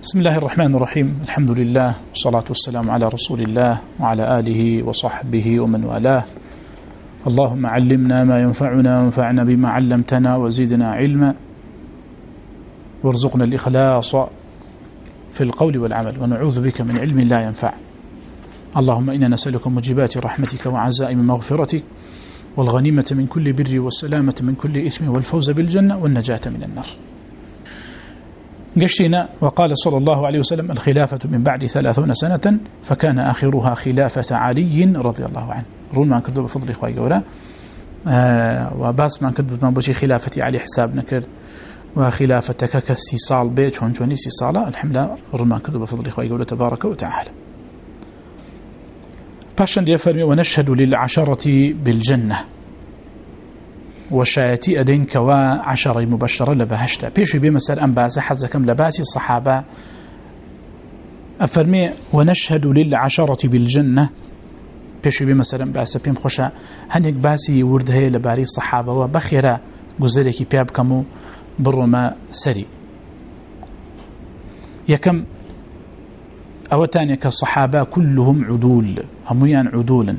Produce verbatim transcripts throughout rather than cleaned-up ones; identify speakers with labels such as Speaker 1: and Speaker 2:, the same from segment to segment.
Speaker 1: بسم الله الرحمن الرحيم. الحمد لله والصلاة والسلام على رسول الله وعلى آله وصحبه ومن والاه. اللهم علمنا ما ينفعنا وانفعنا بما علمتنا وزدنا علما وارزقنا الإخلاص في القول والعمل ونعوذ بك من علم لا ينفع. اللهم إنا نسألك موجبات رحمتك وعزائم مغفرتك والغنيمة من كل بر والسلامة من كل إثم والفوز بالجنة والنجاة من النار. قشتنا وقال صلى الله عليه وسلم: الخلافة من بعد ثلاثون سنة فكان آخرها خلافة علي رضي الله عنه. رون ما كردوا بفضل إخوائي قولا آه وباس ما كردوا ما بشي خلافة علي حساب نكر وخلافتك كالسيصال بيت هون جوني سيصالة الحملة. رون ما كردوا بفضل إخوائي قولا تبارك وتعالى. باشن يفرمي: ونشهد للعشرة بالجنة وشايتي أدين كوا عشرة مبشرة لبهشتا. بيشو بمسار أنباس حزكم لباسي الصحابة أفرمي: ونشهد للعشرة بالجنة. بيشو بمسار أنباس بيم خوشا هنك باسي وردهي لباري الصحابة وبخيرا قزلكي بياب كمو برما سري يكم أوتاني كالصحابة كلهم عدول هميان عدولا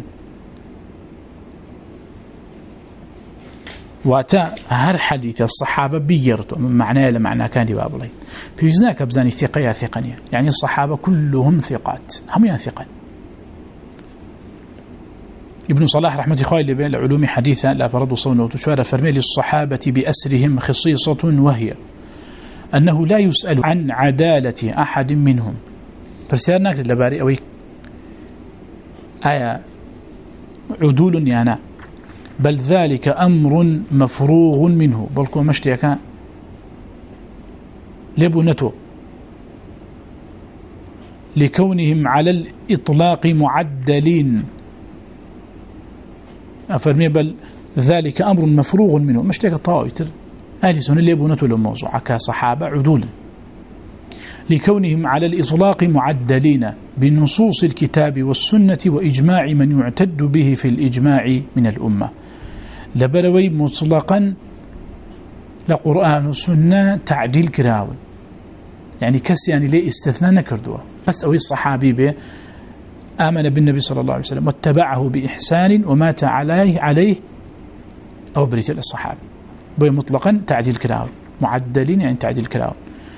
Speaker 1: واتا هر حديث الصحابة بيرتو من معناه لمعنى كان بابلين في جزناك بزاني ثقية ثقنية يعني الصحابة كلهم ثقات هميان ثقان. ابن صلاح رحمة الله اللي بين العلوم حديثا لا فرض صونه وتشوار فرمي للصحابة بأسرهم خصيصة وهي أنه لا يسأل عن عدالة أحد منهم. فسيرناك للباري أوي آية عدول يانا بل ذلك أمر مفروغ منه بلكم مشتيكا لبنته لكونهم على الإطلاق معدلين. أفرمي بل ذلك أمر مفروغ منه مشتيكا طائتر أهل سنة لبنته للموضوع كصحابة عدول لكونهم على الإطلاق معدلين بنصوص الكتاب والسنة وإجماع من يعتد به في الإجماع من الأمة. لبروي مطلقا لقرآن والسنة تعديل كراون يعني كسي يعني ليه استثناء نكردوه بس أوي الصحابي به آمن بالنبي صلى الله عليه وسلم واتبعه بإحسان ومات عليه عليه أو بريت الصحابي بوي مطلقا تعديل كراون معدلين يعني تعديل كراون.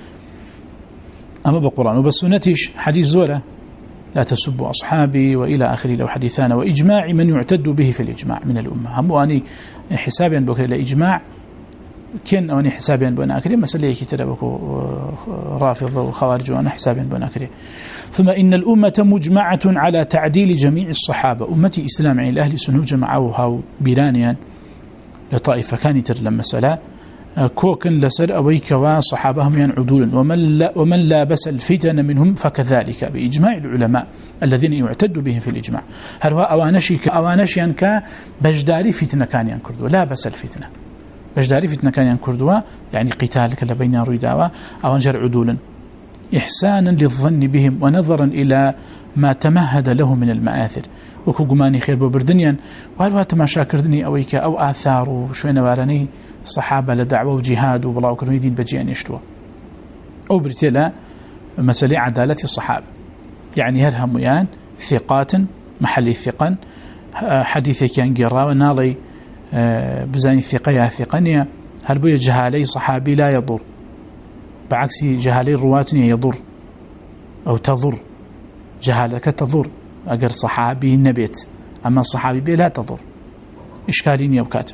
Speaker 1: أما بالقرآن وبالسنتش حديث زولة لا تسبوا أصحابي وإلى آخره لو حديثان وإجماع من يعتد به في الإجماع من الأمة. هم أني حسابيا بكرة لإجماع كن أني حسابيا بنا أكره مسألة كتير بكو رافض وخوارج وأنا حسابيا بنا أكره. ثم إن الأمة مجمعة على تعديل جميع الصحابة. أمتي إسلام عين الأهل سنو جمعوها بيرانيا لطائفة كانت لما مسألة كوكن لسر أويك وصحابهم ينعدون ومن لا, ومن لا بس الفتن منهم فكذلك بإجماع العلماء الذين يعتد بهم في الإجماع. هل هو أوانشي كأوانشي أنك بجداري فتنة كان ينكردوا لا بس الفتنة بجداري فتنة كان ينكردوا يعني قتال كلا بين ريداوا أو أنجر عدولا إحسانا للظن بهم ونظرا إلى ما تمهد له من المآثر وكو قماني خير ببردنيا وهل هو تماشا كردني أويك أو آثار وشوين وارني الصحابة لدعوة وجهاد وبلاو كانوا يدين بجيان يشتوا أو برتلا مسألة عدالة الصحابة يعني هل هميان ثقات محلي ثقا حديثي كان قراء ونالي بزاني ثقية ثقانية هل بي جهالي صحابي لا يضر بعكس جهالي رواتني يضر أو تضر جهالك تضر أقر صحابي النبيت أما الصحابي بي لا تضر إشكالين يوكاتب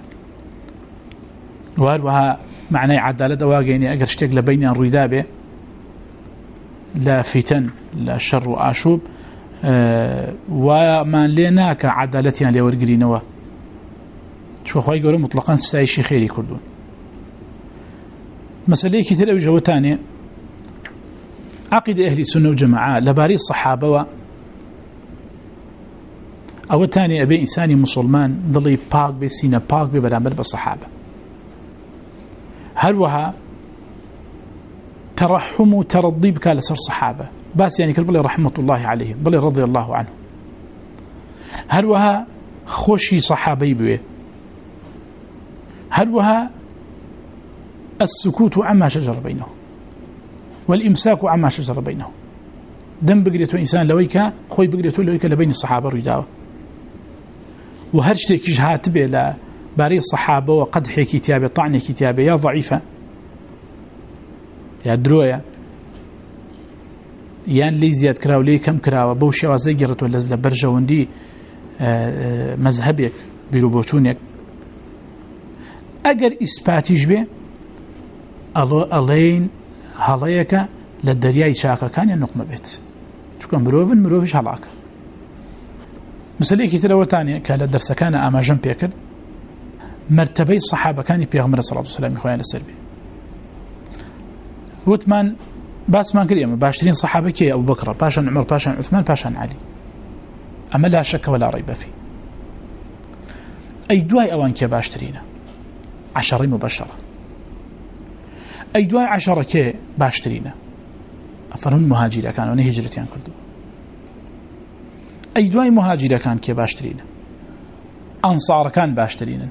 Speaker 1: وها معنى عدالة دواقيني أقر اشتاق لبين الردابة لا فتن لا شر وآشوب أه وما لناك عدالتنا لورقرينوا شو أخوة يقولون مطلقا سايشي خيري كردون. مسألة كثيرة وجهة تانية عقيد أهل السنة وجماعة لباري الصحابة و أو تاني أبي إنساني مسلمان ضلي باق بسينا باق ببرامبر بالصحابة. هل وها ترحم وترضي بك لسر صحابة بس يعني كالبلي رحمة الله عليهم بلي رضي الله عنه. هل وها خوشي صحابي بيه هل وها السكوت عما شجر بينهم والإمساك عما شجر بينهم دم بقريته إنسان لويك خوي بقريته لويك لبين الصحابة ريداوه وهرشتك جهات بلا باري الصحابة وقدح كتابة طعن كتابة يا ضعيفة يا دروية يان لي زياد كراو لي كم كراو بوشي وزيجرت ولا لبرجوندي مذهبك بيروبوتونك أجر إثباتيش به ألين هلايك للدرياء شاكا كان ينقم بيت شكرا مروفن مروفش هلاك مسألة كتير وتانية كان الدرس كان أما جنب يكر مرتبي الصحابة كان بيغمر صلى الله عليه وسلم إخواني السلبي وثمان باس ما كريم باشترين صحابة كي أبو بكر باشا عمر باشا عثمان باشا علي أما لا شك ولا ريب فيه أي دواي أوان كي باشترينا عشرين مبشرة أي دواي عشرة كي باشترينا أفرون مهاجرة كانوا نهجرتين كردو أي دواي مهاجرة كان كي باشترينا أنصار كان باشترينا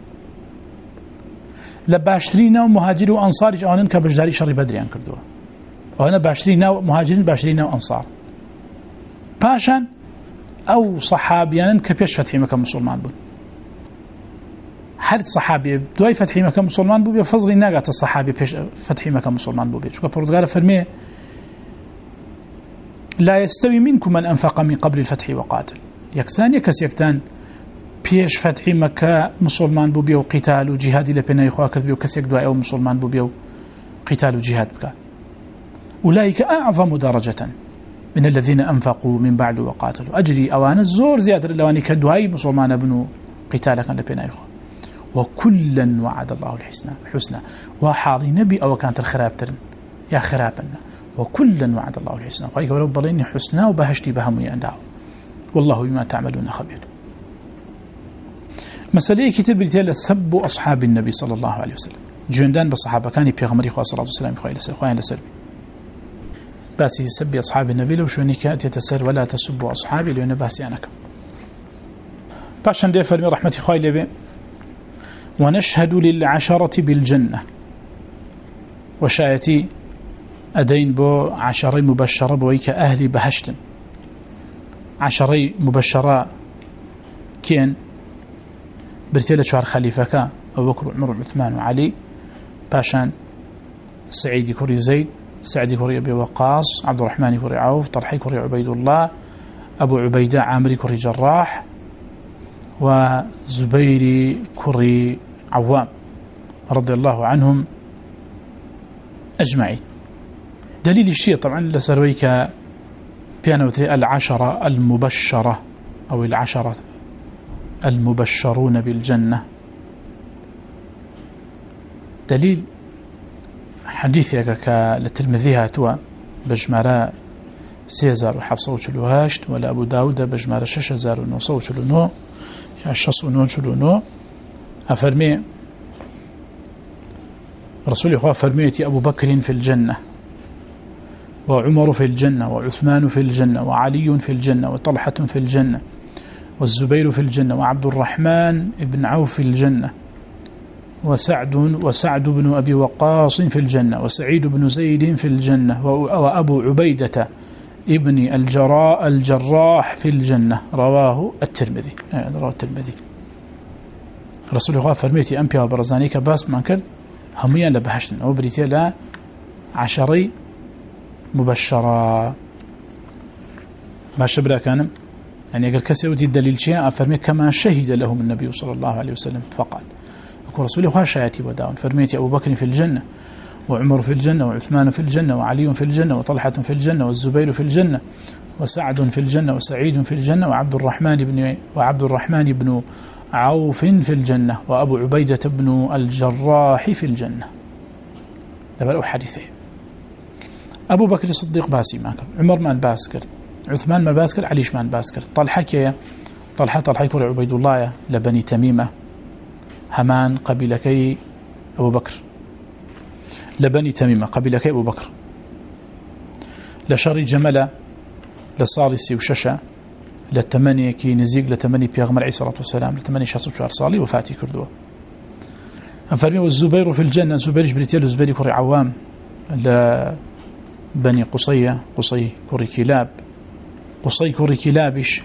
Speaker 1: لباشترينا ومهاجر وأنصار جاءنا كبجداري شر بدريان كردوه وأنا باشترينا ومهاجرين باشترينا وأنصار باشان أو صحابيان كبيش فتحي مكة مسلمان بون حد صحابي دواي فتحي مكة مسلمان بو بفضل ناقات الصحابي بيش فتحي مكة مسلمان بو شو كبرتغال فرميه لا يستوي منكم من أنفق من قبل الفتح وقاتل يكسان يكس يكتان بيش فتح مكة مسلمان بو بيو قتال وجهاد لبنا يخواكر بيو كس يكدوا أو مسلمان بو بيو قتال وجهاد بك أولئك أعظم درجة من الذين أنفقوا من بعد وقاتلوا أجري أوان الزور زيادة لواني كدواي مسلمان بنو قتالا كان لبنا يخوا وكلا وعد الله الحسنى حسنى وحالي نبي أو كانت الخراب ترن يا خرابنا وكلا وعد الله الحسنى قال ولو بلين حسنى وبهشتي بهم يندعوا والله بما تعملون خبير مسألة كتب رتال سب أصحاب النبي صلى الله عليه وسلم جندان بالصحابة كان بيغمري خواه صلى الله عليه وسلم خواه لسر باسي سب أصحاب النبي لو شوني كانت يتسر ولا تسبوا أصحابي لأن باسي أنك باشان دي فرمي رحمة خواه لبي ونشهد للعشرة بالجنة وشايتي أدين بو عشري مبشرة بويك أهلي بهشت عشري مبشرة كين برتيلة شهر خليفة أبو بكر وعمر وعثمان وعلي باشان سعيد كوري زيد سعد كوري أبي وقاص عبد الرحمن كوري عوف طلحي كوري عبيد الله أبو عبيدة عامري كوري جراح وزبيري كوري عوام رضي الله عنهم أجمعين دليل الشيء طبعا لسرويك بيانوتري العشرة المبشرة أو العشرة المبشرون بالجنة دليل حديثك للترمذي هاتوا بجمارة سيزار وحفصة وشلوهاشت ولا أبو داود بجمارة ششزار ونوصة وشلونو شص ونون شلونو أفرمي رسول الله فرميتي أبو بكر في الجنة وعمر في الجنة وعثمان في الجنة وعلي في الجنة وطلحة في الجنة والزبير في الجنة وعبد الرحمن بن عوف في الجنة وسعد وسعد بن أبي وقاص في الجنة وسعيد بن زيد في الجنة وأبو عبيدة ابن الجراء الجراح في الجنة رواه الترمذي يعني رواه الترمذي رسول الله فرميتي أنبياء وبرزانيك باس منكر هميا لبهشتن أو بريتي لا عشري مبشرة ما شبرا كان يعني قال كسيوتي الدليل شيء أفرمي كما شهد لهم النبي صلى الله عليه وسلم فقال يقول رسول الله شايتي وداون فرميتي أبو بكر في الجنة وعمر في الجنة وعثمان في الجنة وعلي في الجنة وطلحة في الجنة والزبير في الجنة وسعد في الجنة وسعيد في الجنة وعبد الرحمن بن وعبد الرحمن بن عوف في الجنة وأبو عبيدة بن الجراح في الجنة. ده بقى حديثين. أبو بكر الصديق باسي ما كان، عمر ما باسكر، عثمان ما باسكر، عليش ما باسكر، طلحة كيا طلحة طلحة كور عبيد الله لبني تميمة همان قبيلكي أبو بكر لبني تميمة قبيلكي أبو بكر لشر جملة لصالسي وششة لتمني كي نزيق لتمني بيغمر عليه الصلاة والسلام لتمني شخص وشهر صالي وفاتي كردوه أفرمي والزبير في الجنة زبير جبريتيل وزبير كوري عوام بني قصية قصي كوري كلاب قصي كوري كلابش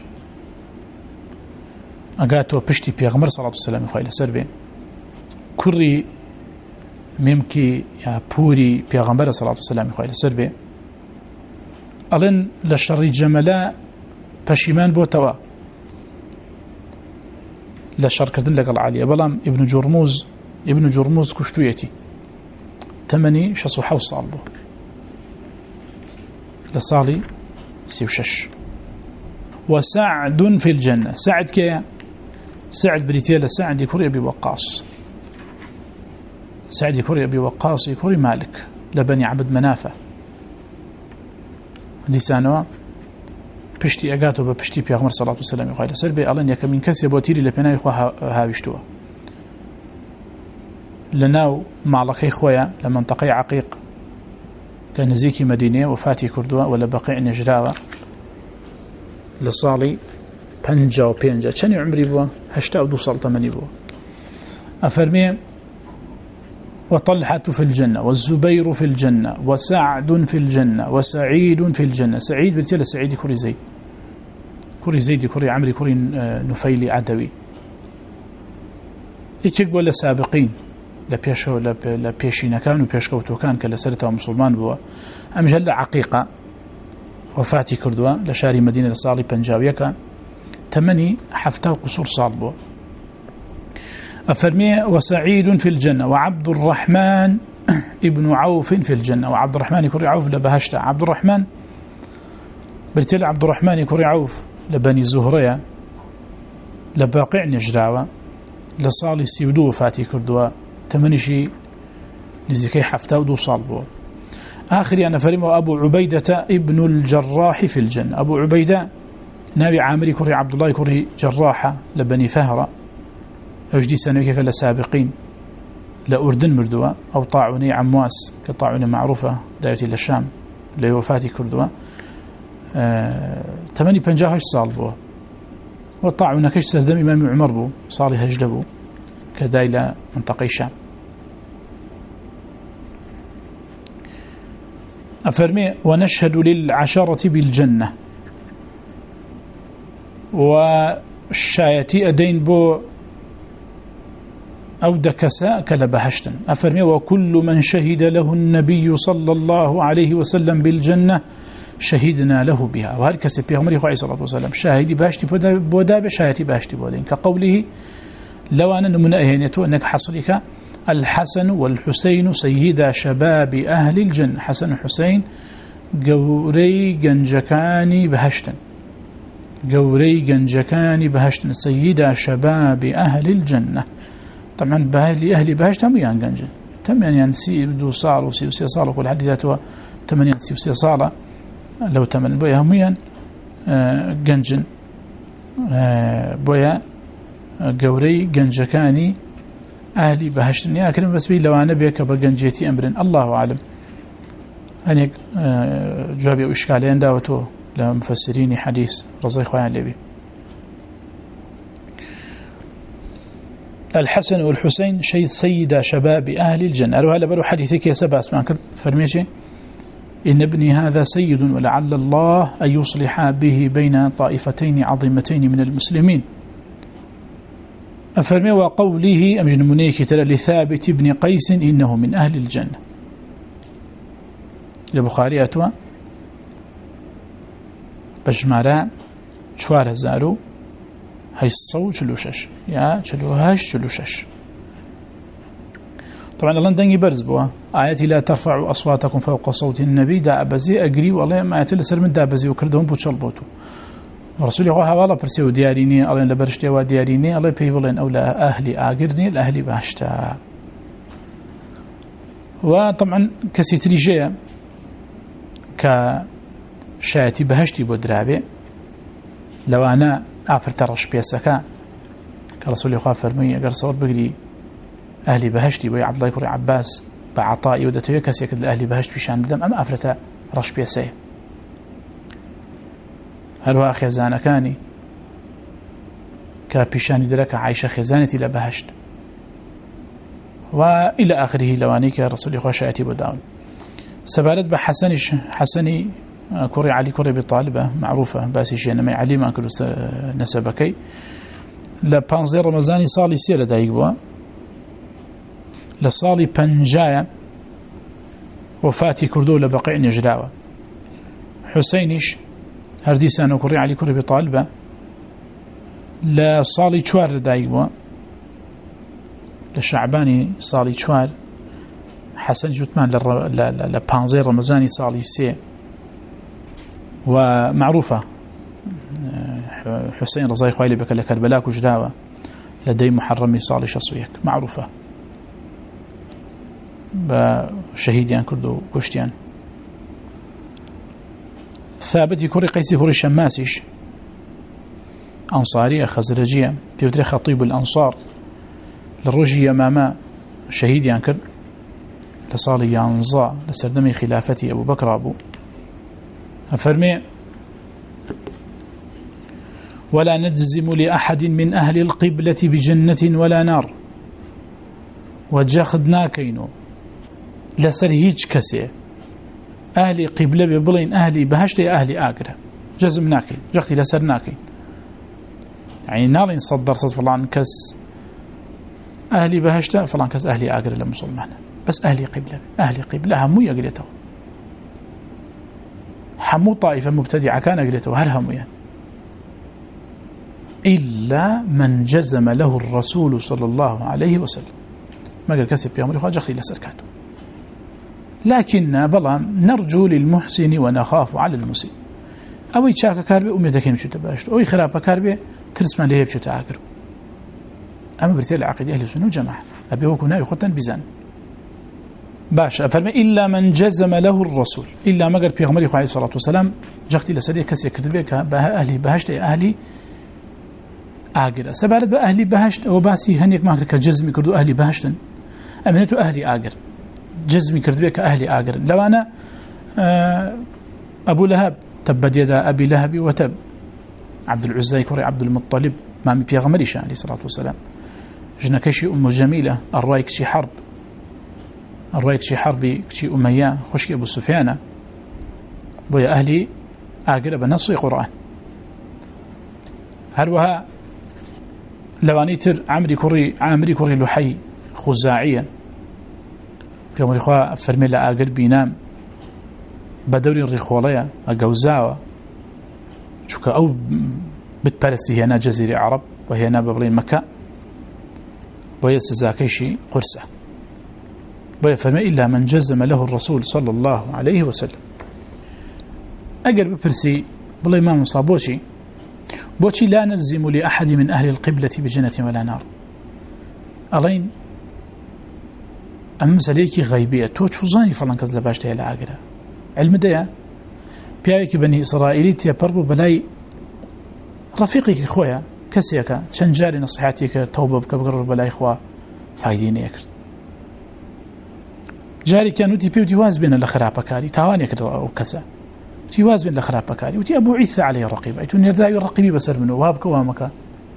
Speaker 1: أقاتوا بشتي بيغمر صلى الله عليه وسلم خيل سربين كوري ممكي يا بوري بيغمر صلى الله عليه وسلم خيل سربين ألن لشر جملاء بشيمان بوتوا لشر كردن لقل عالية بلام ابن جرموز ابن جرموز كشتويتي تمني شصو حوص صالبو لصالي سيوشش وسعد في الجنة سعد كيا سعد بريتيلا سعد يكوري أبي وقاص سعد يكوري أبي وقاص يكوري مالك لبني عبد منافة لسانوا پشتی اگاتو با پشتی پیغمبر صلی الله علیه و سلم خیلی سر به الان یک من کسی بوتیری لپنای خو هاویشتو لناو معلقي خويا لمنطقه عقيق كان نزيكي مدينه وفاتي كردوا ولا بقيع نجراوه لصالي بنجا وبينجا كان عمري بو هشتا ودو صال ثمانية بو افرمي وطلحة في الجنة والزبير في الجنة وسعد في الجنة وسعيد في الجنة سعيد بالتالي سعيد كوري زيد كوري زيد كوري عمري كوري نفيلي عدوي يتشك ولا سابقين لا بيشو لا بيشينا كانوا بيشكوتو كان كلا سرته مسلمان بوا ام جل عقيقة وفاتي كردوا لشاري مدينة الصالي بنجاوية كان تمني حفتا قصور صالبو أفرمي وسعيد في الجنة وعبد الرحمن ابن عوف في الجنة وعبد الرحمن يكوري عوف لبهشتا عبد الرحمن برتل عبد الرحمن يكوري عوف لبني زهرية لباقع نجراوة لصالي سيودو فاتي كردوا تمنشي نزيكي حفتا ودو صالبو آخر أنا فرمي وأبو عبيدة ابن الجراح في الجنة أبو عبيدة ناوي عامري كوري عبد الله يكوري جراحة لبني فهرة أجدي سنويك لسابقين لأردن مردوا أو طاعوني عمواس كطاعوني معروفة دايتي للشام لوفاتي كردوا أه تمني بنجاهش صالبوا وطاعونا كش سردم إمام عمر بو صالي هجدبو كدايلة منطقة الشام أفرمي ونشهد للعشرة بالجنة والشايتي أدين بو أو دكساء كلبهشتا أفرمي وكل من شهد له النبي صلى الله عليه وسلم بالجنة شهدنا له بها وهل كسب بيغمري عليه الصلاة والسلام شاهدي باشتي بودا بشاهدي باشتي بودين كقوله لو أنا من أهينته أنك حصرك الحسن والحسين سيدا شباب أهل الجنة حسن وحسين قوري جنجكاني بهشتا قوري جنجكاني بهشتا سيدا شباب أهل الجنة طبعا بأهل أهل بهشت هم يعني جنجن تم يعني سي دو صار وسي وسي صار وكل حد ذاته ثمانية سي وسي صار لو ثمن بويا هم يعني جنجن بويا جوري جنجكاني أهل بهشت يعني كلمة بس بي لو أنا بيك بجنجيتي أمر الله أعلم أنا جوابي وإشكالين داوته لمفسرين حديث رضي الله عنه الحسن والحسين شيء سيدا شباب أهل الجنة قالوا هلا برو حديثك يا سبا اسمع كده فرميشي إن ابني هذا سيد ولعل الله أن يصلح به بين طائفتين عظيمتين من المسلمين أفرمي وقوله أمجن منيك ترى لثابت ابن قيس إنه من أهل الجنة لبخاري أتوا بجمارا شوار هزارو هاي الصو شلوشش يا شلوهاش شلوشش طبعا الله ندنجي برز بوا آياتي لا ترفعوا أصواتكم فوق صوت النبي دا أبزي أقري والله ما آياتي لسر من دا أبزي وكردهم بوشل بوتو ورسولي خواه والله برسيو دياريني الله لبرشتي ودياريني الله بيبولين أولا أهلي آقرني الأهلي باشتا وطبعا كسيتري جاء كشاتي بهشتي بودرابي لو أنا آفرت رش بيسكا كرسول الله فرمي أقر صور بقري أهلي بهشتي ويا عبد الله يكوري عباس بعطائي ودته يكس يكد الأهلي بهشت بشان بدم أم آفرت رش بيسي هل هو خزانة كاني كبشان درك عايشة خزانتي لبهشت وإلى آخره لوانيك رسول الله شايتي بداون سبالت بحسنش حسني كوري علي كوري بطالبة معروفة باسي شيء أنا ما علي ما أكل نسبكي لا بانزير رمضاني صالي سيرة دايق بوا لصالي بنجايا وفاتي كردو لبقيع نجراوة حسينش هرديسان وكوري علي كوري بطالبة لصالي شوار دايق بوا لشعباني صالي شوار حسن جوتمان لبانزير رمضاني صالي سي ومعروفة حسين رضاي خوالي بك لكربلاك وجداوة لدي محرمي صالي شصويك معروفة بشهيديان كردو كشتيان ثابت يكوري قيسي كوري شماسيش أنصارية خزرجية بيوتري خطيب الأنصار للرجي يماما شهيديان كرد لصالي يانزا لسردمي خلافتي أبو بكر أبو أفرمي ولا نجزم لأحد من أهل القبلة بجنة ولا نار وجاخدنا كينو لسر هيج كسي أهلي قبلة ببلين أهلي بهشت أهلي آقرة جزم ناكين جاختي لسر ناكين يعني نار صدر صد فلان كس أهلي بهشت فلان كس أهلي آقرة لمسلمان بس أهلي قبلة أهلي قبلة همو يقلته حمو طائفة مبتدعة كان قلته هل همو يعني إلا من جزم له الرسول صلى الله عليه وسلم ما قال كسب يا أمري خواجه إلا سركاته لكن بلا نرجو للمحسن ونخاف على المسيء أو يتشاك كاربي أمي دكين شو تباشر أو يخراب كاربي ترسمان ليه بشو تعاقر أما برتيل عقيدة أهل السنة والجماعة أبي هو كنا يخطن بزان باش أفرمي إلا من جزم له الرسول إلا ما قال بيغمري عليه الصلاة والسلام جغتي لسرية كسي كتبك أهلي بهشت أهلي آقر سبارت بأهلي بهشت وباسي هنيك ما كرد جزمي كردو أهلي بهشتن أمنتو أهلي آقر جزمي كردبك أهلي آقر لو أنا أبو لهب تبت يدا أبي لهب وتب عبد العزى كوري عبد المطلب ما من بيغمري عليه الصلاة والسلام جنكشي أم جميلة الرأيك شي حرب الرأيك شي حربي شي أمية خشكي أبو سفيان بويا أهلي آقر بنصي قرآن هلوها لواني تر عمري كوري عمري كوري لحي خزاعيا في عمري خواه فرمي لا آقر بينام بدوري الرخولية أقوزاوة شوكا أو بتبرسي هنا جزيرة عرب وهي هنا ببلين مكة وهي سزاكيشي قرصة وهي فرمي إلا من جزم له الرسول صلى الله عليه وسلم أقر ببرسي بالله ما مصابوشي بوشي لا نزم لأحد من أهل القبلة بجنة ولا نار ألين أمس عليك غيبية توشو زاني فلان كذل باشتها لعاقرة علم ديا بيايك بني إسرائيلي تيبربو بلاي رفيقك إخويا كسيكا شنجاري نصيحاتيك توبة بكبقر بلاي إخوة فايدين يكر جاري كانوا تي بيو تيواز بين الأخراب كاري تاوان يكر أو كسا تيواز بين الأخراب كاري وتي أبو عيث عليه الرقيب أيتون يرداء الرقيبي بسر منه وابك وامك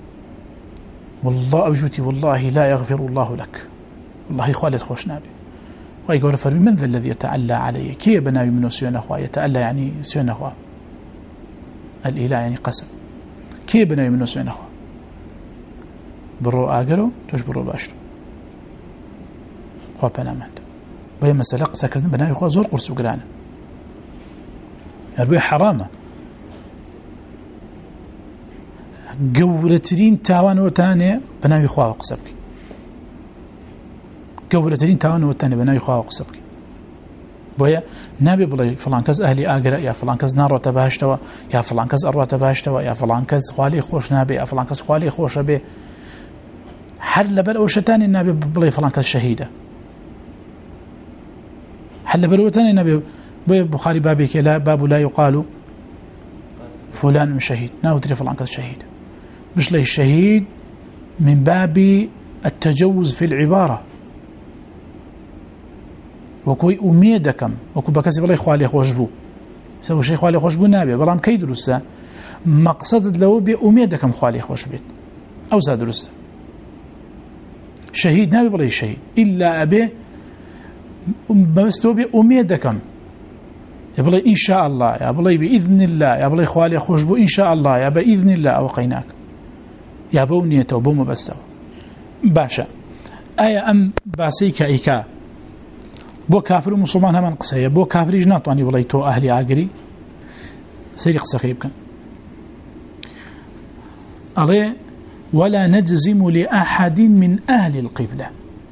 Speaker 1: والله أوجوتي والله لا يغفر الله لك والله إخوالي خوش نابي ويقول فرمي من ذا الذي يتألى علي كي بناوي منه سيون أخوة يتألى يعني سيون أخوة الإله يعني قسم كي بناوي منه سيون أخوة برو آقرو توش برو باشتو خواه بنامند وهي مسألة قسا كردن بناوي أخوة زور قرص وقرانا يعني حرامة قولترين تاوان وتاني بناوي أخوة وقسبك قولترين تاوان وتاني بناوي أخوة وقسبك بويا نابي بلي فلان كز أهلي آقرأ يا فلان كز نار وتباشتوا يا فلان كز أروى تباشتوا يا فلان كز خوالي خوش نابي يا فلان كز خوالي خوش بي حل بل أوشتاني النابي بلي فلان كز شهيدة حل بل أوشتاني النابي بويا بخاري بابي كلا باب لا يقال فلان شهيد ناو تري فلان كز شهيد مش لي الشهيد من باب التجوز في العبارة وكوي أميدكم وكو بكسي بلاي خوالي خوش بو سوى شي خوالي خوش بو نابي بلام كي درسته مقصد لو بي أميدكم خوالي خوش بيت أو زاد درسته شهيد نابي بلاي شهيد إلا أبي بستو بي أميدكم يا بلي إن شاء الله يا بلي بإذن الله يا بلي خوالي خوشبو إن شاء الله يا بإذن الله أو قيناك يا بونية وبوم بسوا باشا آية أم باسيك إيكا بو كافر ومسلمان همان قصية بو كافر جناطواني بلي تو أهلي عاقري سيري قصة خيبكا أضي ولا نجزم لأحد من أهل القبلة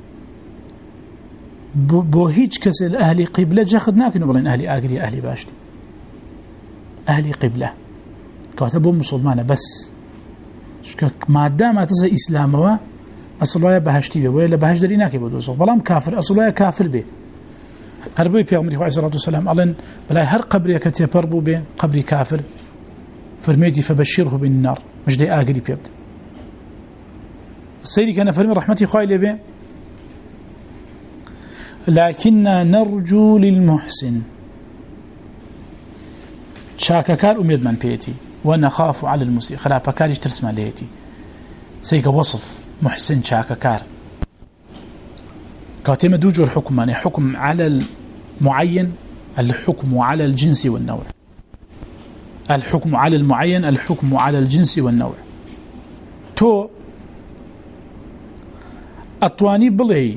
Speaker 1: بو هيج كس الأهل قبلة جاخدناك نقولين أهل آقري أهل باشتي أهل قبلة كاتبوا مسلمان بس ما دام تسا إسلامه أصلا بهشتي به ولا بهش دريناك بدوسه بلام كافر أصلا كافر به هربي بيغمري عليه الصلاة والسلام ألن بلا هر قبري كتيبربو به قبري كافر فرميتي فبشره بالنار مش دي آقري بيبدا السيدي كان فرمي رحمتي خايلة به لكننا نرجو للمحسن شاككار أميد من بيتي ونخاف على المسيء خلافكاريش ترسم ليتي سيك وصف محسن شاككار كاتم دوجور حكم يعني حكم على المعين الحكم على الجنس والنوع الحكم على المعين الحكم على الجنس والنوع تو أطواني بلي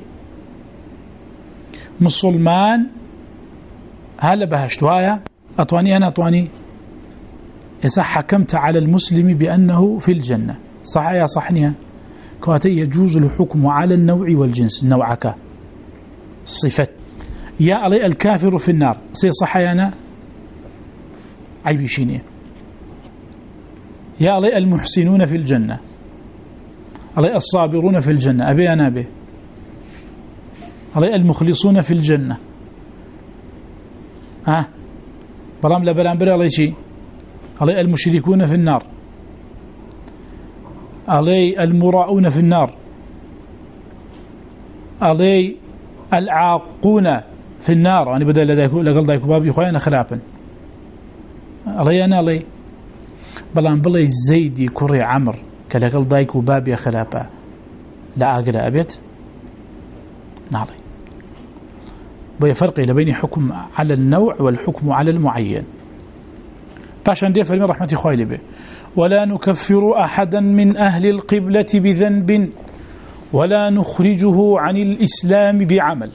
Speaker 1: مسلمان هلا بهشتوايا أطواني أنا أطواني إذا حكمت على المسلم بأنه في الجنة صح يا صحنيها كواتي يجوز الحكم على النوع والجنس نوعك صفة يا علي الكافر في النار سي صح يا أنا عيبي شيني يا علي المحسنون في الجنة علي الصابرون في الجنة أبي أنا به علي المخلصون في الجنة ها برام لبرام برا علي شيء علي المشركون في النار علي المراؤون في النار علي العاقون في النار يعني بدل لقل دايكو بابي خوينا خلافا علي أنا علي بلان بلي زيدي كري عمر كلقل دايكو بابي خلافا لا أقرأ أبيت نعطي بي فرق بين حكم على النوع والحكم على المعين فعشان دي فالمين رحمتي خوالي به ولا نكفر أحدا من أهل القبلة بذنب ولا نخرجه عن الإسلام بعمل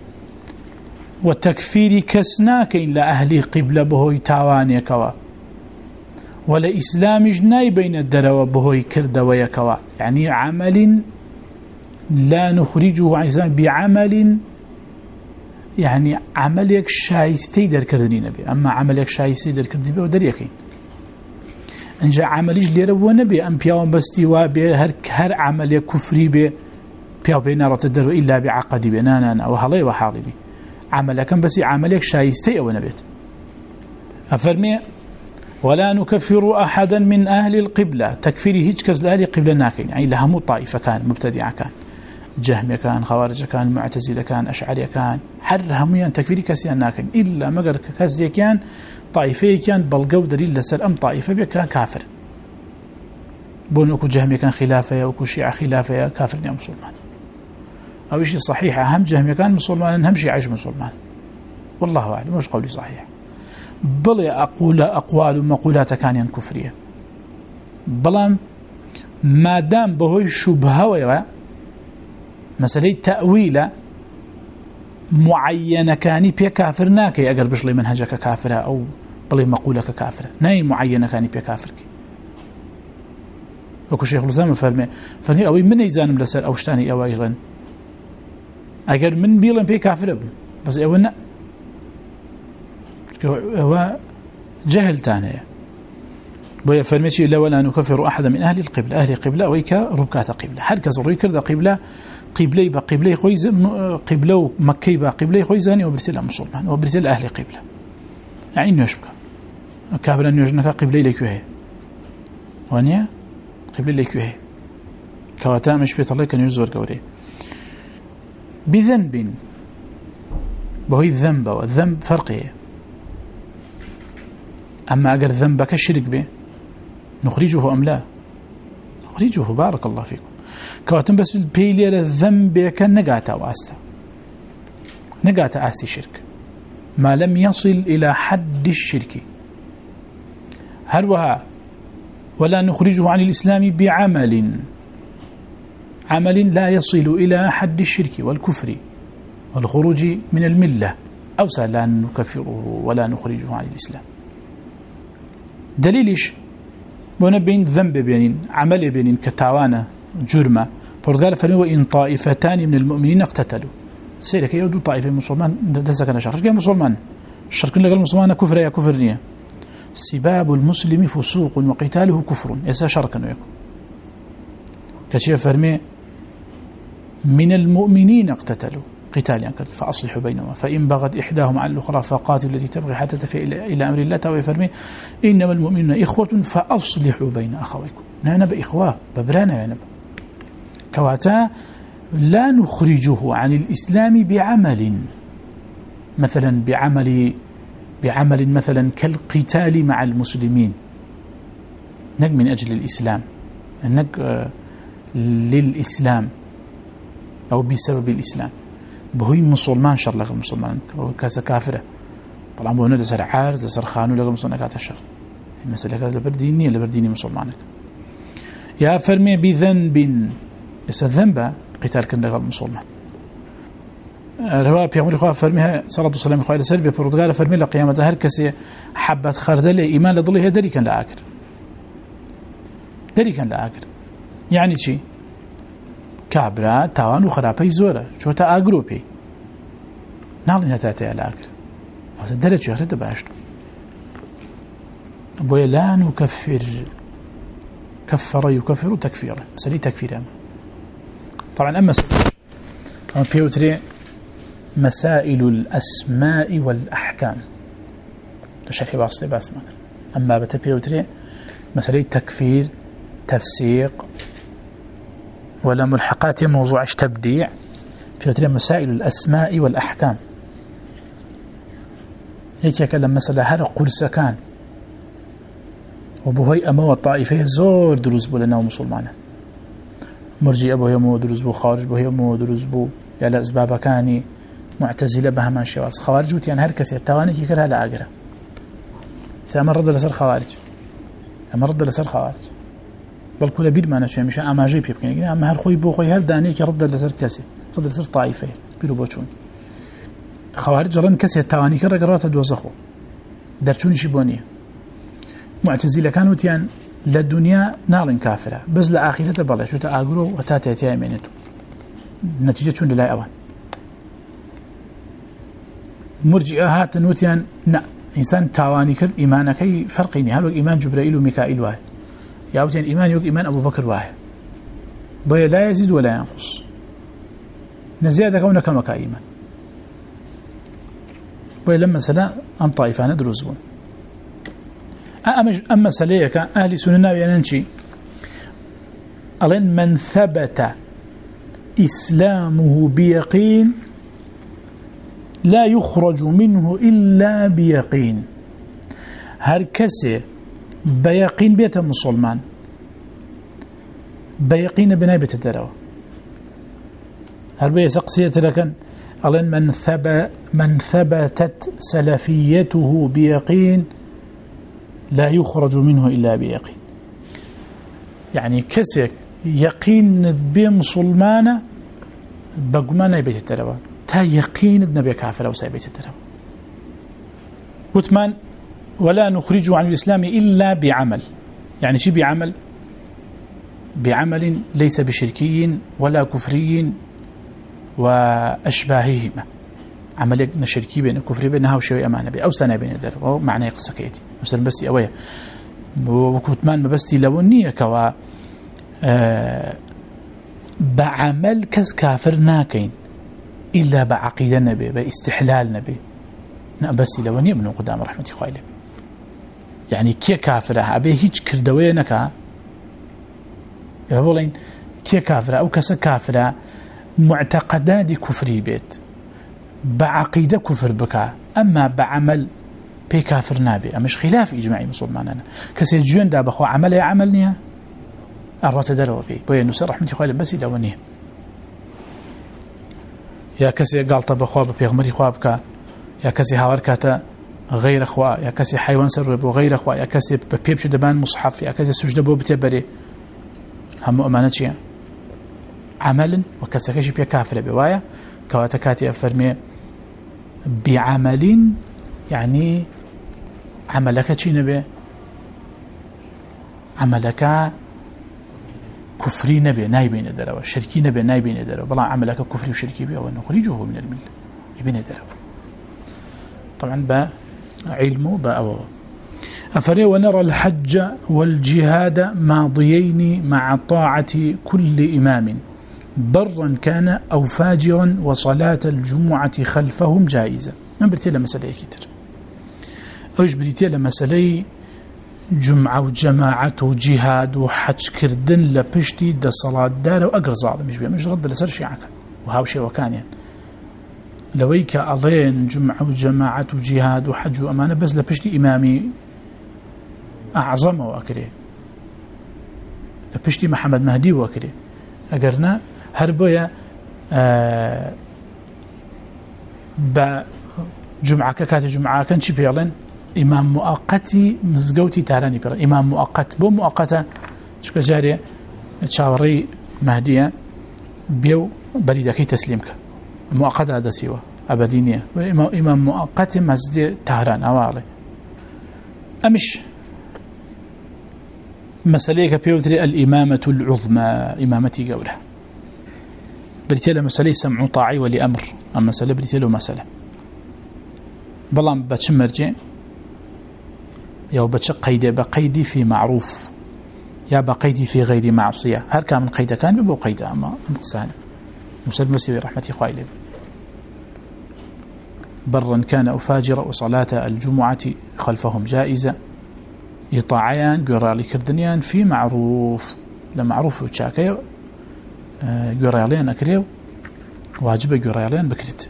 Speaker 1: وتكفير كسناك إلا أهل قبلة بهوي تاواني كوا ولا إسلام جناي بين الدروة بهوي كرد ويكوا يعني عمل لا نخرجه عن الإسلام بعمل يعني عملك شايستي در كردني نبي أما عملك شايستي در كردني بي ودر يكين انجا عمليش ليرا ونبي أم بياوان بستي وابي هر, هر عملك كفري بي بياو بينا رتدر إلا بعقدي بي نانا وهالي وحالي بي عملك بس عملك شايستي أو نبيت أفرمي ولا نكفر أحدا من أهل القبلة تكفيري هيج كز لأهل القبلة ناكين يعني لهم طائفة كان مبتدعة كان جهمي كان خوارج كان معتزلة كان أشعري كان حرهم تكفيري كسيان ناكن إلا مقر كسي كان طائفة كان بلقو دليل لسر أم طائفة كان كافر بونكو جهمي كان خلافة وكو شيعة خلافة كافر يا مسلمان أو شيء صحيح أهم جهمي كان مسلمان هم شيعة مسلمان والله أعلم مش قولي صحيح بل أقول أقوال مقولات كان كفرية بل ما دام بهوي شبهة ويا مسألة تأويل معينة كاني بيا كافر ناكي أقل بشلي منهجك كافرة أو بلي مقولك كافرة ناي معينة كاني بيا كافر وكو شيخ الإسلام فرمي فرمي أوي من يزانم لسر أوشتاني أو أيضا أقل من بيلن بيا كافر ابن بس أولنا هو جهل تانية بويا فرميتي إلا ولا نكفر أحدا من أهل القبلة أهل القبلة ويكا ربكات قبلة هل كزروي كرد قبلة قبلي بقبلي خويز قبلة مكي بقبلي خويزاني وبرتلا مسلمان وبرتلا أهل قبلة يعني إنه يشبك كابلا نيوجنك قبلي ليكوه وانيا قبلي ليكوه كواتا مش بيت الله كان يزور قولي بذنب بهي الذنب والذنب فرقه أما أقر ذنبك شرك به نخرجه أم لا نخرجه بارك الله فيكم كواتن بس البيلي الذنب كان نقاتا واستا نقاتا آستي شرك ما لم يصل إلى حد الشرك. هروها ولا نخرجه عن الإسلام بعمل عمل لا يصل إلى حد الشرك والكفر والخروج من الملة، أوسع لا نكفره ولا نخرجه عن الإسلام. دليلش بنا بين ذنب بين عمل بين كتاوانا جرمة فرقال فرمي وإن طائفتان من المؤمنين اقتتلوا سيرك يودوا طائفة مسلمان دسكنا شرك كي مسلمان الشرك اللي قال مسلمان كفر يا كفر نية سباب المسلم فسوق وقتاله كفر يسا شركا ويكون كشي فرمي من المؤمنين اقتتلوا قتال يعني فأصلحوا بينهما فإن بغت إحداهم على الأخرى فقاتل التي تبغي حتى تفي إلى أمر الله تعالى فرمي إنما المؤمنون إخوة فأصلحوا بين أخويكم نحن بإخوة ببرانا يعني كواتا لا نخرجه عن الإسلام بعمل مثلا بعمل بعمل مثلا كالقتال مع المسلمين نك من أجل الإسلام نك للإسلام أو بسبب الإسلام بهوي مسلمان شر لغا مسلمان كاسا كافرة طبعا بهونا لسر عارض لسر خانو لغا مسلمان كاتا شر المسألة كاتا لبرديني لبرديني مسلمانك يا فرمي بذنب يسا ذنب قتال كان لغا مسلمان رواية بيغمري خواه فرميها صلاة والسلام خواه لسر ببرودغال فرمي لقيامة هر كسي حبت خردل إيمان لضله داري كان لآكر داري كان لآكر يعني چي كابرا تاوان وخرابي زورة شو تا أقرو بي نالين هتاتي على أكل هذا درجة يخرج باشتو بوي لا نكفر كفر يكفر تكفيرا سلي تكفير أما طبعا أما أما بيوتري مسائل الأسماء والأحكام لشرح باصلي باسمان أما بتبيوتري مسألة تكفير تفسيق ولا ملحقات موضوع تبديع في مسائل الأسماء والأحكام هيك يكلم مسألة هر قرسكان وبهي أما والطائفة زور دروز بو لنا ومسلمانا مرجي أبو يمو دروز بو خارج بو يمو دروز بو يلا أسباب كاني معتزلة بهمان شواز خوارج وتيان هر كسي التواني يكرها لآقرة سأما رد لسر خوارج أما رد لسر خوارج بل كل بير ما نشوي مش أما جيب يبقى أما هر خوي بو خوي هر دانيك رد لسر كسي رد لسر طائفة بيرو بوشون خوارج رن كسي التواني كرة قرارات دوزخو درشوني شبونية معتزلة كانوا تيان للدنيا نار كافرة بس لآخرة بلا شو تأجروا وتاتي تيا منتو نتيجة شون لا أوان مرجئة هات نوتيان نا إنسان تواني كر إيمانك أي فرقيني هل إيمان جبرائيل وميكائيل واحد يعوتين إيمان يوك إيمان أبو بكر واحد بي لا يزيد ولا ينقص نزيادة كونك مكا إيمان بي لما سلا أم طائفان دروزبون أما سليك أهل سننا بيانانشي ألين من ثبت إسلامه بيقين لا يخرج منه إلا بيقين هر كسي بيقين بيت مسلمان بيقين بناي بيت الدروا هل بيسقسية لكن ألين من, ثب من ثبتت سلفيته بيقين لا يخرج منه إلا بيقين يعني كسك يقين بمسلمانة بقمانا بيت التلوى تا يقين النبي كافر أو سيبيت التلوى وثمان ولا نخرج عن الإسلام إلا بعمل يعني شي بعمل بعمل ليس بشركي ولا كفري وأشباههما عمل شركي بين الكفر بينها وشيء أمانة بي أو سنة بين ذلك أو معنى قصكيتي مثلا بس أويا وكتمان مبستي لونية كوا آه بعمل كز كافر ناكين إلا بعقيدة نبي باستحلال نبي بس لونية من قدام رحمة خالي يعني كي كافر أبي هيج كردوينك يقولين كي كافر أو كس كافر معتقدات كفري بيت بعقيدة كفر بك أما بعمل بي كافر نابي أمش خلاف إجماعي مسلماننا كسي جون دا بخوا عمل يا عملني أرات دروا بي بوي نسر رحمة خوالي بس لونيه يا كسي قال طب خوا بيغمري خوابك يا كسي هاور كاتا غير أخوة يا كسي حيوان سر بو غير أخوة يا كسي ببيبش دبان مصحف يا كسي سجد بو بتبري هم أمانة عمل وكسي كشي بيا كافر بوايا كواتكاتي أفرمي بعمل يعني عملك شي نبي عملك كفري نبي نايبين دروا شركي نبي نايبين دروا بلا عملك كفري وشركي بي ونخرجه من الملة يبين دروا طبعا با علمه با أو أفري ونرى الحج والجهاد ماضيين مع طاعة كل إمام برا كان أو فاجرا وصلاة الجمعة خلفهم جائزة من بريتي لمسألة كتير أوش بريتي لمسألة جمعة وجماعة وجهاد وحج كردن لبشتي دا صلاة دار وأقر ظالم مش بيه مش رد لسر شيعك وهاو شيء وكان يعني لويك ألين جمعة وجماعة وجهاد وحج وأمانة بس لبشتي إمامي أعظم وأكره لبشتي محمد مهدي وأكره أقرنا هربويا آه بجمعة كاتي جمعة كان شي بيعلن إمام مؤقتي مزقوتي تاراني بيرا إمام مؤقت بو مؤقتة شكا جاري تشاوري مهدية بيو بريدكي تسليمك مؤقتة هذا سيوة أبدينية إمام مؤقت مسجد تهران أوالي أمش مسألة كبيوتري الإمامة العظمى إمامتي قولها بريتيلا مسألة سمع طاعي ولي أمر أما مسألة بريتيلا مسألة بلان باتش مرجع يا باتش قيد بقيدي في معروف يا بقيدي في غير معصية هل كان من قيد كان ببو قيد أما مقصان مسلم مسيوي رحمتي خواهي برا كان أو فاجر وصلاة الجمعة خلفهم جائزة يطاعيان قرالي كردنيان في معروف لمعروف وشاكي قراليان أكريو واجب قراليان بكرت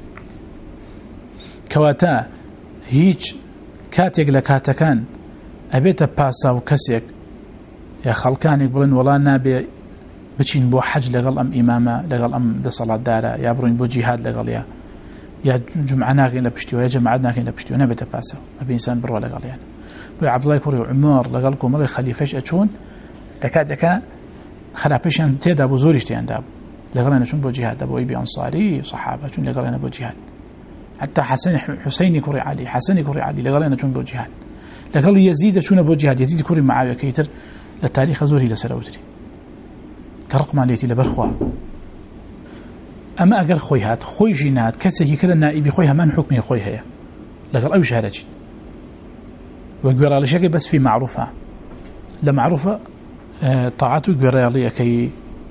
Speaker 1: كواتا هيج كاتيك لكاتكان أبيت باسا وكسيك يا خلقان يقولون ولا نابي بچين بو حج لغل أم إمامة لغل أم ده صلاة دارة يا برون بو جهاد لغل يا يا جمعناك إلا بشتيو يا جمعناك إلا بشتيو نبي تباسا أبي إنسان بروا لغل يعني بو عبد الله كوري وعمر لغلكم مالي خليفش أتشون لكاد يكا خلافش أن تيدا بو زوريش تيان دابو لغلنا شون بو جهاد دابو إبي أنصاري صحابة شون لغلنا بو جهاد حتى حسن حسين كوري علي حسن كوري علي لغلنا شون بو جهاد لغل يزيد شون بو جهاد يزيد كوري معاوية كيتر للتاريخ زوري لسراوتري كرقم عليتي لبرخوا أما أقل خوي هات خوي جينات كسي كلا نائبي خويها من حكمي خوي هي لقل أو شهادتي وقال على شكل بس في معروفة لمعروفة اه طاعته قال عليها كي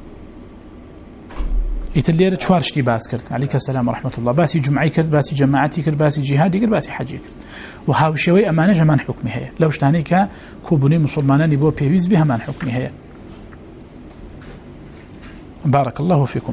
Speaker 1: يتلير تشوارشتي باس كرت عليك السلام ورحمة الله باسي جمعي كرت باسي جماعتي كرت باسي جهادي كرت باسي حجي كرت وهاو شوي أمانة جمان حكمي هي لو اشتانيك كوبوني مسلمانان يبو بيويز بها من حكمي هي بارك الله فيكم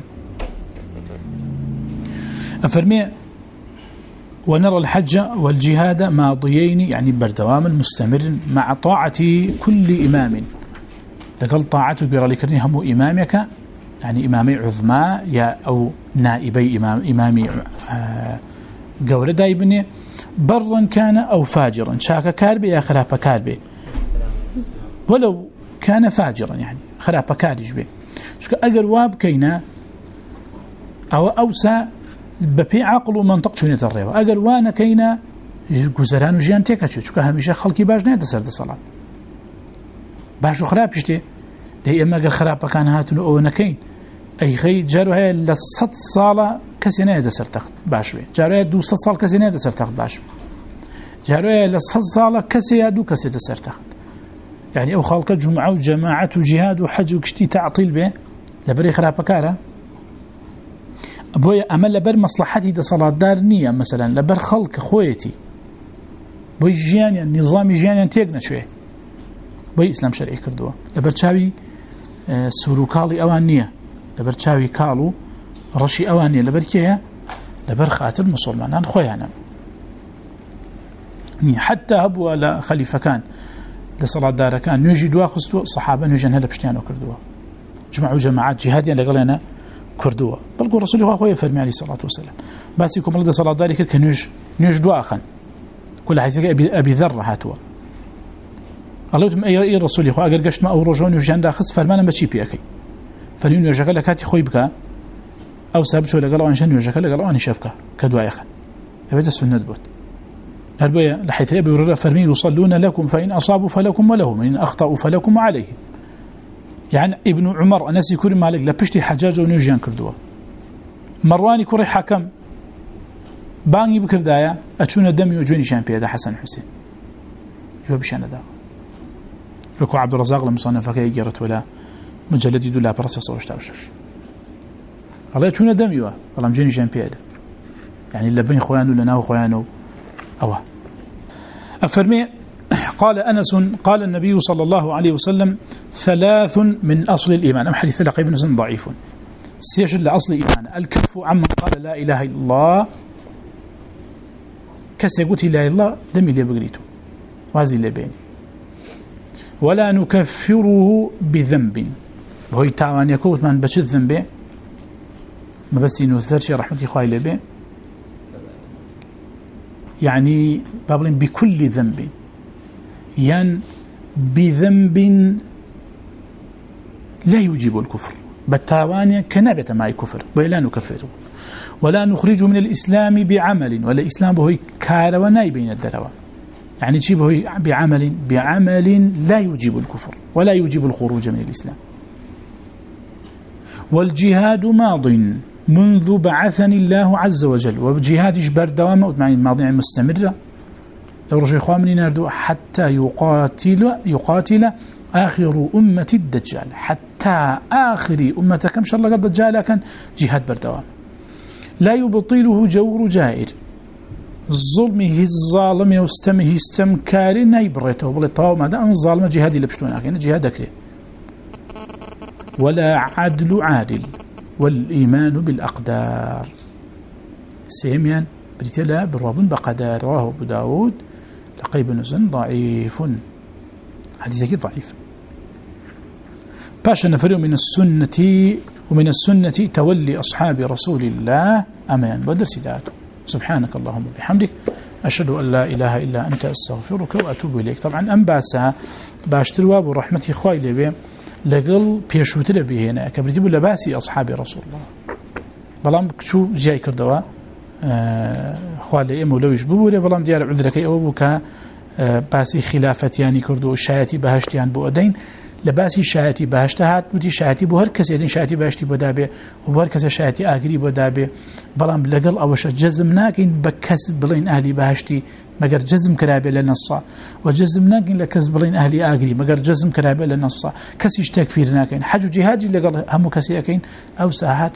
Speaker 1: أفرمي ونرى الحج والجهاد ماضيين يعني بردواما مستمر مع طاعة كل إمام لقل طاعته قرى لكرني هم إمامك يعني إمامي عظمى يا أو نائبي إمام إمامي قول دايبني برا كان أو فاجرا شاك كاربي يا خلاف كاربي ولو كان فاجرا يعني خلاف كارج به شو أجر واب كينا أو أوسع ببي عقل ومنطق شو نتريه أجر وانا كينا جزران وجيان تكشوا شو كهميشة خلقي باج نهد سرد الصلاة باش خراب شتى ده إما أجر خراب كان هاتنو أو نكين أي خي جارو هاي لصد صالة كسي نهد سرد تخت باش بي جارو هاي دو صد صال كسي نهد سرد تخت باش جارو هاي لصد صالة كسي هادو كسي ده سرد تخت يعني أو خلق جمعة وجماعة وجهاد وحج وكشتي تعطيل به لبري خراب كاره بوي أما لبر مصلحتي ده صلاة دار نية مثلا لبر خلق خويتي بوي جيانيا نظام جيانيا تيقنا شوية بوي إسلام شرعي كردوه لبر تشاوي سوروكالي أوان نية لبر تشاوي كالو رشي أوان نية لبر كيه لبر خاطر مسلمان خويانا حتى هبوا لخليفة كان لصلاة دار كان نيجي دوا خصتو صحابة نيجي هلا بشتيانو كردوه جمعوا جماعات جهاديا لقلنا كردوه بلقوا رسول الله خويا فرمي عليه الصلاة والسلام باسيكم لدى صلاة داري كنوج نيش دواخن كل حديثك أبي, أبي ذر هاتوا الله يتم أي الرسول يخو أقر قشت ما أو رجون يجان داخص فرمانا بشي بيكي فلين يجاك لكاتي خوي بك أو سابت شو لقلوا أنشان يجاك لقلوا أني شبكة كدوا يخن هذا السنة بوت هربية لحيث أبي هريرة فرمي يصلون لكم فإن أصابوا فلكم ولهم إن أخطأوا فلكم وعليهم يعني ابن عمر أناس يكون مالك لبشتي حجاج ونيجيان كردوا مرواني كوري حكم باني بكردايا أتشون دمي وجوني شان بيدا حسن حسين جو بشان دا لكو عبد الرزاق لمصنفك يجرت ولا مجلد يدولا برسي صوشتا وشش الله يتشون دمي والله مجوني شان بيدا يعني اللي بين خوانو لناو خوانو أوه أفرمي قال أنس قال النبي صلى الله عليه وسلم ثلاث من أصل الإيمان أم حديث لقي بن سن ضعيف سيشد لأصل الإيمان الكف عمن قال لا إله إلا الله كسي قلت لا إله إلا الله دمي اللي بقريته وهذه اللي بيني ولا نكفره بذنب وهو يتعوان يكوت من بشد ذنبه ما بس ينوثرش رحمة إخوائي لبيه يعني بابلين بكل ذنب يعني بذنب لا يجيب الكفر بالتاوانية كنابة معي كفر ولا نكفره ولا نخرج من الإسلام بعمل ولا إسلام به كار وناي بين الدلوى يعني شيء به بعمل بعمل لا يجيب الكفر ولا يجيب الخروج من الإسلام والجهاد ماض منذ بعثني الله عز وجل وجهاد إجبار دوام مع الماضي مستمرة لو رجع إخواني نردو حتى يقاتل يقاتل آخر أمة الدجال حتى آخر أمة كم شاء الله قد الدجال كان جهاد بردوام لا يبطله جور جائر ظلمه الظالم يستمه استمكار نيبرته وبالطاو ما دام الظالم جهادي لبشتونا يعني جهاد أكله ولا عدل عادل والإيمان بالأقدار سيميان بريتلا بالرب بقدر رواه أبو داود لقي بن سن ضعيف حديثك ضعيف باشا نفر من السنة ومن السنة تولي أصحاب رسول الله أمان بدر سداته سبحانك اللهم وبحمدك أشهد أن لا إله إلا أنت أستغفرك وأتوب إليك طبعا أنباسها باشتروا برحمة إخوائي لبي لقل بيشوتر به هنا كبرتبوا لباسي أصحاب رسول الله بلام شو جاي كردوا خوالي مولويش ببوري بلام ديار عذرك أبوك باسي خلافت يعني كردو الشايتي بهشتيان بؤدين لباسي شايتي بهشتهات ودي شايتي بو هر کس یدین شايتي بهشتي بودابه و هر کس شايتي آگری بودابه بلام لقل اوش جزم ناكين بكس بلين اهلي بهشتي مگر جزم كرابه لنصا وجزم ناكين لكس بلين اهلي آگری مگر جزم كرابه لنصا كسيش تكفير ناكين حج جهادي لقل همو كسي اكين او ساعات